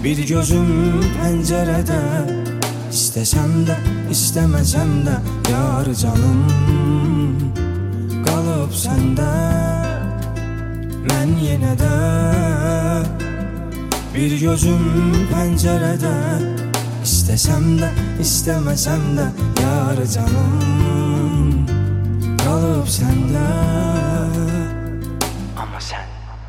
Bir gözüm pencerede, istesem de istemesem de yar canım kalıp sende. Ben yine de bir gözüm pencerede, istesem de istemesem de yar canım kalıp sende. Ama sen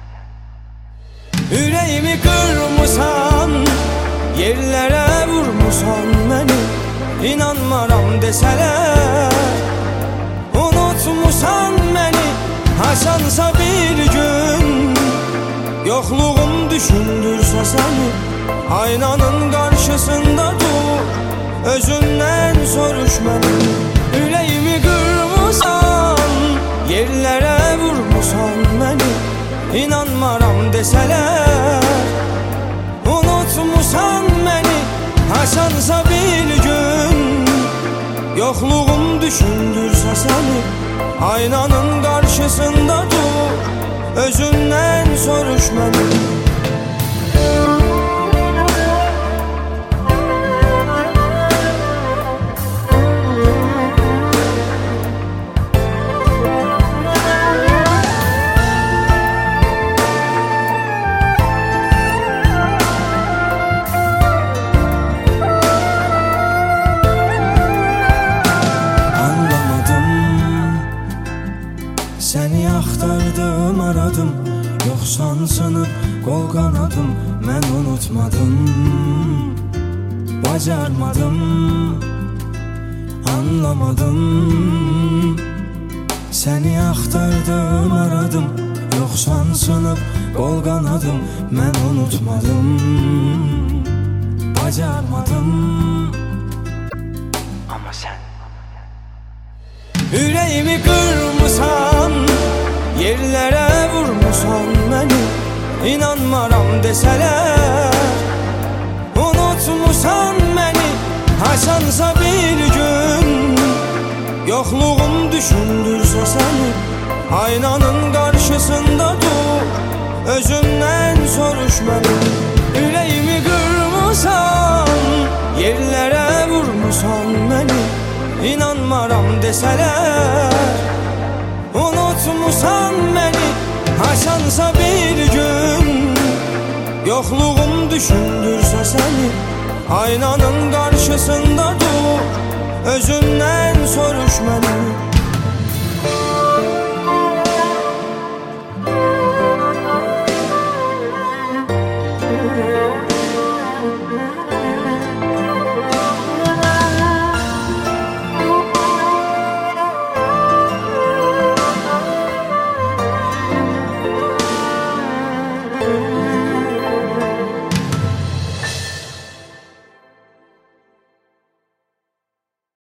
yüreğimi kırmışsan, yerlere vurmuşsan beni. İnanmaram deseler, unutmuşsan beni. Haşansa bir gün yokluğum düşündürse seni, aynanın karşısında dur, özünden soruş beni. Yüreğimi kırmışsan, yerlere vurmuşsan beni. İnanmaram deseler, unutmuşsan beni. Haşansa bir gün yokluğum düşündürse seni, aynanın karşısında dur, özünden soruş beni. Seni axtardım, aradım, yoksan sınıp kol kanadım. Ben unutmadım, bacarmadım, anlamadım. Seni axtardım, aradım, yoksan sınıp kol kanadım. Ben unutmadım, bacarmadım. Ama sen yüreğimi kırmışsan, yerlere vurmuşsan beni. İnanmaram deseler, unutmuşsan beni. Haşansa bir gün yokluğum düşündürse seni, aynanın karşısında dur, özünden soruş beni. Yüreğimi kırmışsan, yerlere vurmuşsan beni. İnanmaram deseler, unutmuşsan beni. Haşansa bir gün yokluğum düşündürse seni, aynanın karşısında dur, özünden soruş beni.